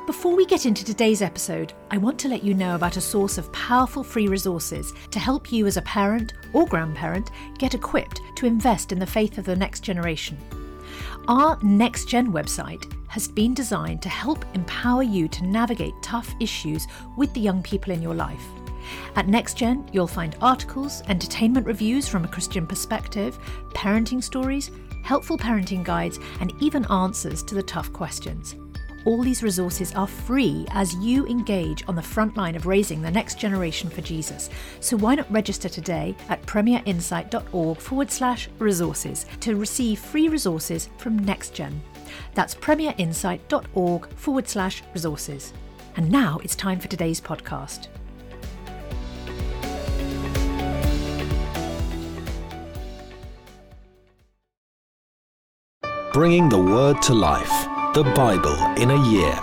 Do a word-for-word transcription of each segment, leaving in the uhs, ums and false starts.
Before we get into today's episode, I want to let you know about a source of powerful free resources to help you as a parent or grandparent get equipped to invest in the faith of the next generation. Our Next Gen website has been designed to help empower you to navigate tough issues with the young people in your life. At Next Gen, you'll find articles, entertainment reviews from a Christian perspective, parenting stories, helpful parenting guides, and even answers to the tough questions. All these resources are free as you engage on the front line of raising the next generation for Jesus. So why not register today at premierinsight.org forward slash resources to receive free resources from NextGen. That's premierinsight.org forward slash resources. And now it's time for today's podcast. Bringing the Word to life. The Bible in a year.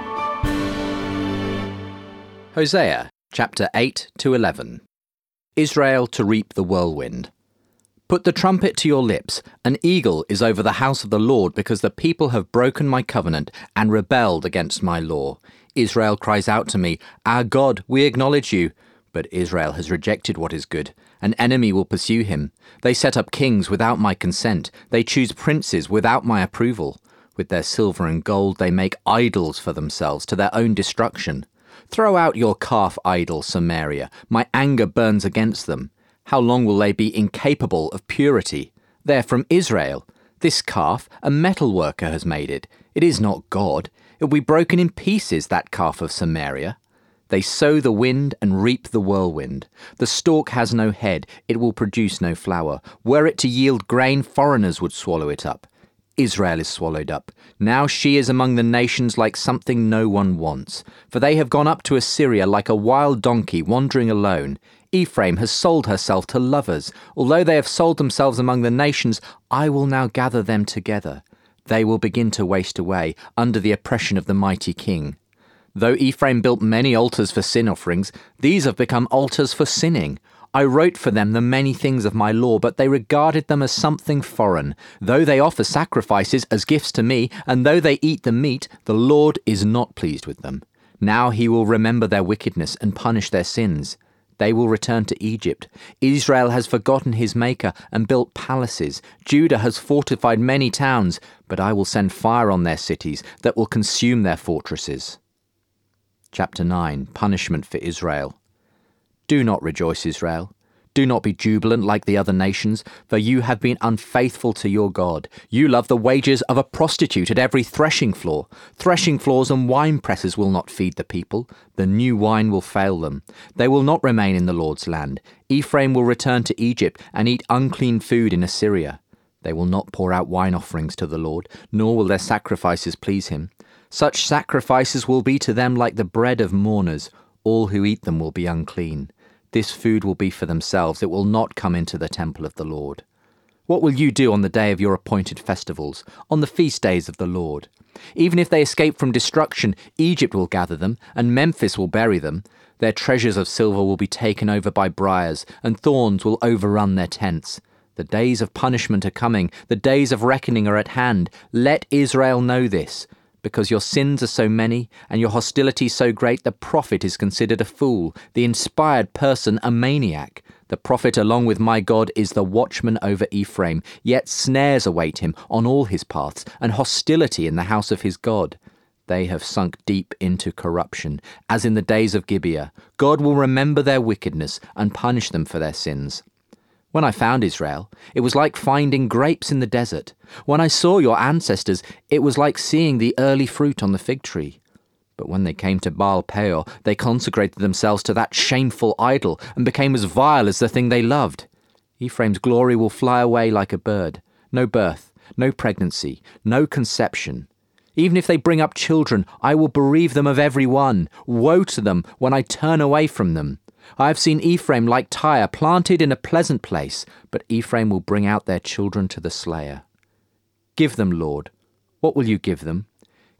Hosea chapter eight to eleven. Israel to reap the whirlwind. Put the trumpet to your lips. An eagle is over the house of the Lord, because the people have broken my covenant and rebelled against my law. Israel cries out to me, "Our God, we acknowledge you." But Israel has rejected what is good. An enemy will pursue him. They set up kings without my consent. They choose princes without my approval. With their silver and gold they make idols for themselves to their own destruction. Throw out your calf idol, Samaria. My anger burns against them. How long will they be incapable of purity? They're from Israel. This calf, a metal worker has made it. It is not God. It will be broken in pieces, that calf of Samaria. They sow the wind and reap the whirlwind. The stalk has no head. It will produce no flour. Were it to yield grain, foreigners would swallow it up. Israel is swallowed up. Now she is among the nations like something no one wants. For they have gone up to Assyria like a wild donkey wandering alone. Ephraim has sold herself to lovers. Although they have sold themselves among the nations, I will now gather them together. They will begin to waste away under the oppression of the mighty king. Though Ephraim built many altars for sin offerings, these have become altars for sinning. I wrote for them the many things of my law, but they regarded them as something foreign. Though they offer sacrifices as gifts to me, and though they eat the meat, the Lord is not pleased with them. Now he will remember their wickedness and punish their sins. They will return to Egypt. Israel has forgotten his maker and built palaces. Judah has fortified many towns, but I will send fire on their cities that will consume their fortresses. Chapter nine. Punishment for Israel. Do not rejoice, Israel. Do not be jubilant like the other nations, for you have been unfaithful to your God. You love the wages of a prostitute at every threshing floor. Threshing floors and wine presses will not feed the people. The new wine will fail them. They will not remain in the Lord's land. Ephraim will return to Egypt and eat unclean food in Assyria. They will not pour out wine offerings to the Lord, nor will their sacrifices please him. Such sacrifices will be to them like the bread of mourners. All who eat them will be unclean. This food will be for themselves. It will not come into the temple of the Lord. What will you do on the day of your appointed festivals, on the feast days of the Lord? Even if they escape from destruction, Egypt will gather them, and Memphis will bury them. Their treasures of silver will be taken over by briars, and thorns will overrun their tents. The days of punishment are coming. The days of reckoning are at hand. Let Israel know this. Because your sins are so many, and your hostility so great, the prophet is considered a fool, the inspired person a maniac. The prophet, along with my God, is the watchman over Ephraim, yet snares await him on all his paths, and hostility in the house of his God. They have sunk deep into corruption, as in the days of Gibeah. God will remember their wickedness and punish them for their sins. When I found Israel, it was like finding grapes in the desert. When I saw your ancestors, it was like seeing the early fruit on the fig tree. But when they came to Baal Peor, they consecrated themselves to that shameful idol and became as vile as the thing they loved. Ephraim's glory will fly away like a bird. No birth, no pregnancy, no conception. Even if they bring up children, I will bereave them of every one. Woe to them when I turn away from them. I have seen Ephraim like Tyre, planted in a pleasant place, but Ephraim will bring out their children to the slayer. Give them, Lord. What will you give them?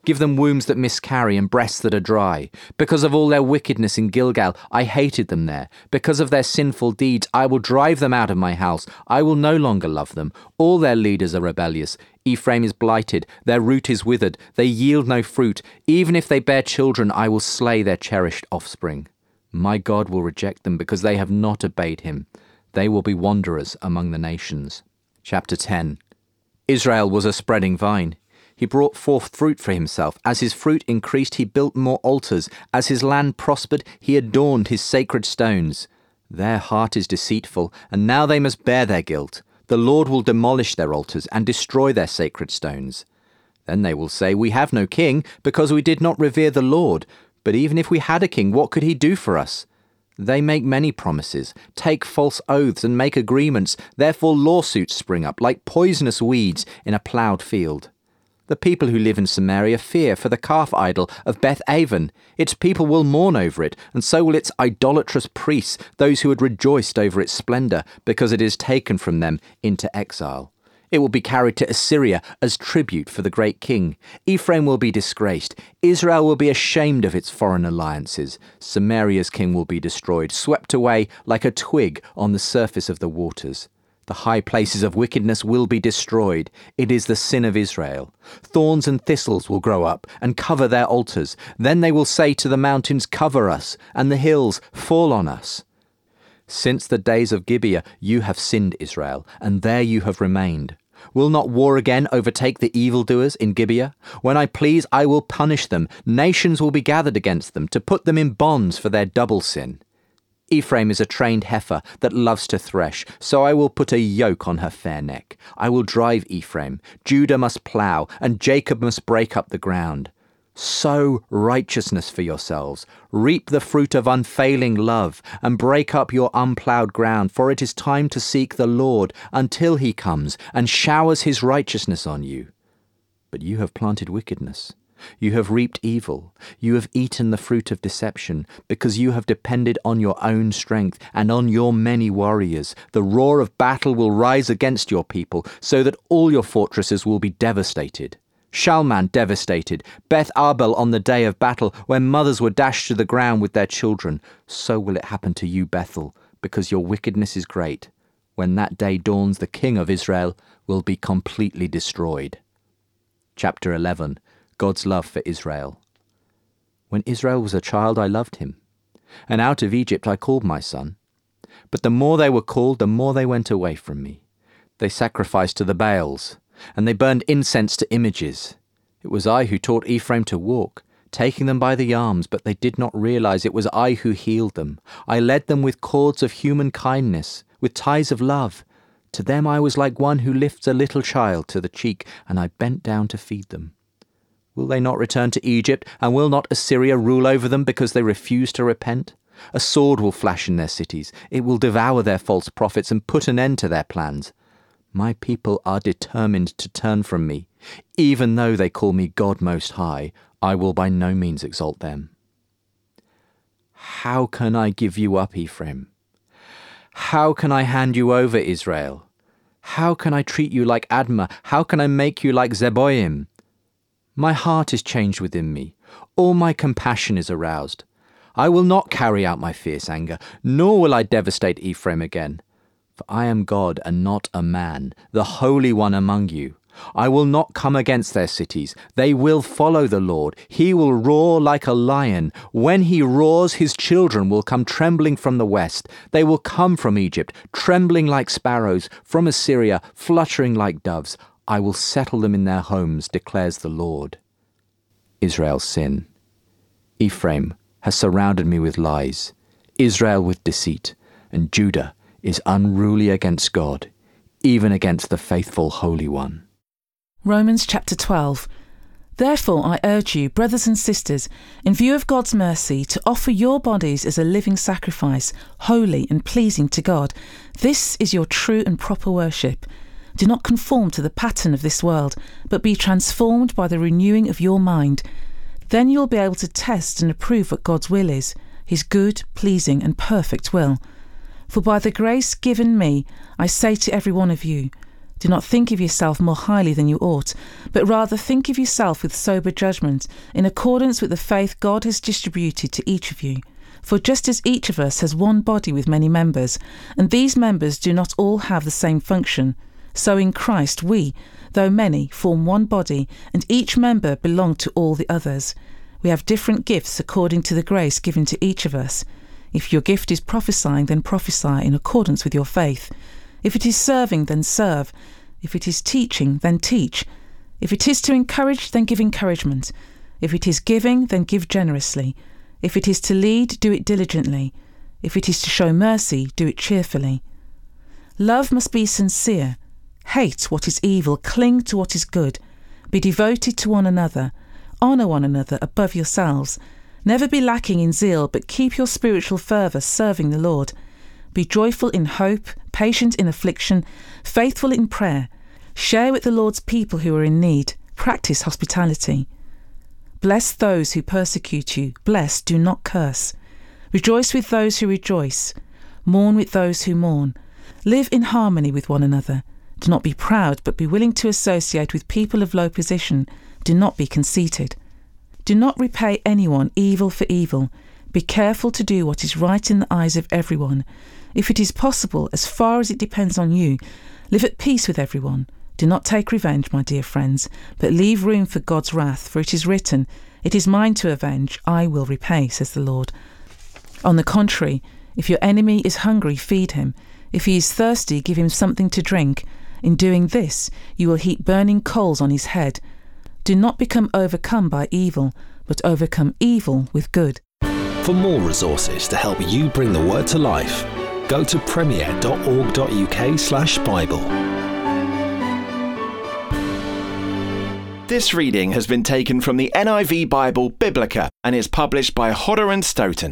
Give them wombs that miscarry and breasts that are dry. Because of all their wickedness in Gilgal, I hated them there. Because of their sinful deeds, I will drive them out of my house. I will no longer love them. All their leaders are rebellious. Ephraim is blighted. Their root is withered. They yield no fruit. Even if they bear children, I will slay their cherished offspring. My God will reject them because they have not obeyed him. They will be wanderers among the nations. Chapter ten. Israel was a spreading vine. He brought forth fruit for himself. As his fruit increased, he built more altars. As his land prospered, he adorned his sacred stones. Their heart is deceitful, and now they must bear their guilt. The Lord will demolish their altars and destroy their sacred stones. Then they will say, we have no king, because we did not revere the Lord. But even if we had a king, what could he do for us? They make many promises, take false oaths, and make agreements. Therefore lawsuits spring up like poisonous weeds in a ploughed field. The people who live in Samaria fear for the calf idol of Beth-aven. Its people will mourn over it, and so will its idolatrous priests, those who had rejoiced over its splendour, because it is taken from them into exile. It will be carried to Assyria as tribute for the great king. Ephraim will be disgraced. Israel will be ashamed of its foreign alliances. Samaria's king will be destroyed, swept away like a twig on the surface of the waters. The high places of wickedness will be destroyed. It is the sin of Israel. Thorns and thistles will grow up and cover their altars. Then they will say to the mountains, cover us, and the hills, fall on us. Since the days of Gibeah you have sinned, Israel, and there you have remained. Will not war again overtake the evildoers in Gibeah? When I please, I will punish them. Nations will be gathered against them to put them in bonds for their double sin. Ephraim is a trained heifer that loves to thresh, so I will put a yoke on her fair neck. I will drive Ephraim. Judah must plough, and Jacob must break up the ground. Sow righteousness for yourselves. Reap the fruit of unfailing love, and break up your unploughed ground, for it is time to seek the Lord until he comes and showers his righteousness on you. But you have planted wickedness. You have reaped evil. You have eaten the fruit of deception, because you have depended on your own strength and on your many warriors. The roar of battle will rise against your people, so that all your fortresses will be devastated. Shalman devastated, Beth Arbel on the day of battle, when mothers were dashed to the ground with their children. So will it happen to you, Bethel, because your wickedness is great. When that day dawns, the king of Israel will be completely destroyed. Chapter eleven. God's love for Israel. When Israel was a child, I loved him, and out of Egypt I called my son. But the more they were called, the more they went away from me. They sacrificed to the Baals, and they burned incense to images. It was I who taught Ephraim to walk, taking them by the arms, but they did not realize it was I who healed them. I led them with cords of human kindness, with ties of love. To them I was like one who lifts a little child to the cheek, and I bent down to feed them. Will they not return to Egypt, and will not Assyria rule over them because they refuse to repent? A sword will flash in their cities. It will devour their false prophets and put an end to their plans. My people are determined to turn from me. Even though they call me God Most High, I will by no means exalt them. How can I give you up, Ephraim? How can I hand you over, Israel? How can I treat you like Admah? How can I make you like Zeboim? My heart is changed within me. All my compassion is aroused. I will not carry out my fierce anger, nor will I devastate Ephraim again. For I am God and not a man, the Holy One among you. I will not come against their cities. They will follow the Lord. He will roar like a lion. When he roars, his children will come trembling from the west. They will come from Egypt, trembling like sparrows, from Assyria, fluttering like doves. I will settle them in their homes, declares the Lord. Israel's sin. Ephraim has surrounded me with lies, Israel with deceit, and Judah is unruly against God, even against the faithful Holy One. Romans chapter twelve. Therefore I urge you, brothers and sisters, in view of God's mercy, to offer your bodies as a living sacrifice, holy and pleasing to God. This is your true and proper worship. Do not conform to the pattern of this world, but be transformed by the renewing of your mind. Then you'll be able to test and approve what God's will is, his good, pleasing and perfect will. For by the grace given me, I say to every one of you, Do not think of yourself more highly than you ought, but rather think of yourself with sober judgment, in accordance with the faith God has distributed to each of you. For just as each of us has one body with many members, and these members do not all have the same function, so in Christ we, though many, form one body, and each member belong to all the others. We have different gifts according to the grace given to each of us. If your gift is prophesying, then prophesy in accordance with your faith. If it is serving, then serve. If it is teaching, then teach. If it is to encourage, then give encouragement. If it is giving, then give generously. If it is to lead, do it diligently. If it is to show mercy, do it cheerfully. Love must be sincere. Hate what is evil, cling to what is good. Be devoted to one another. Honour one another above yourselves. Never be lacking in zeal, but keep your spiritual fervour serving the Lord. Be joyful in hope, patient in affliction, faithful in prayer. Share with the Lord's people who are in need. Practice hospitality. Bless those who persecute you. Bless, do not curse. Rejoice with those who rejoice. Mourn with those who mourn. Live in harmony with one another. Do not be proud, but be willing to associate with people of low position. Do not be conceited. Do not repay anyone evil for evil. Be careful to do what is right in the eyes of everyone. If it is possible, as far as it depends on you, live at peace with everyone. Do not take revenge, my dear friends, but leave room for God's wrath, for it is written, "It is mine to avenge, I will repay," says the Lord. On the contrary, if your enemy is hungry, feed him. If he is thirsty, give him something to drink. In doing this, you will heap burning coals on his head. Do not become overcome by evil, but overcome evil with good. For more resources to help you bring the word to life, go to premier dot org dot U K slash Bible. This reading has been taken from the N I V Bible Biblica and is published by Hodder and Stoughton.